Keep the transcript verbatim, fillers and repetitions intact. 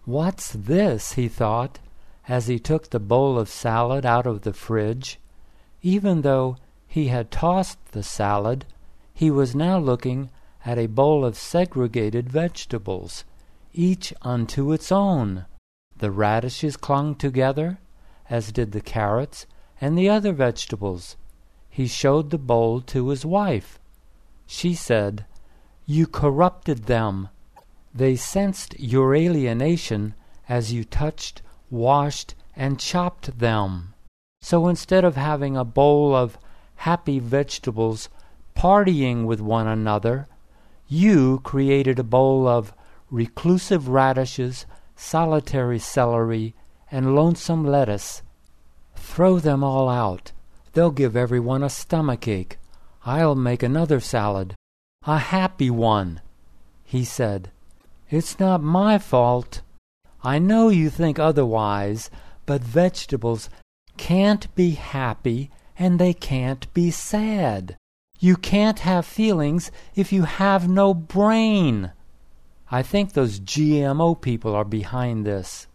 "What's this?" he thought, as he took the bowl of salad out of the fridge. Even though he had tossed the salad, he was now looking at a bowl of segregated vegetables, each unto its own. The radishes clung together, as did the carrots and the other vegetables. He showed the bowl to his wife. She said, "You corrupted them. They sensed your alienation as you touched, washed, and chopped them. So instead of having a bowl of happy vegetables partying with one another, you created a bowl of reclusive radishes, solitary celery, and lonesome lettuce. Throw them all out. They'll give everyone a stomachache. I'll make another salad, a happy one." He said, "It's not my fault. I know you think otherwise, but vegetables can't be happy and they can't be sad. You can't have feelings if you have no brain. I think those G M O people are behind this."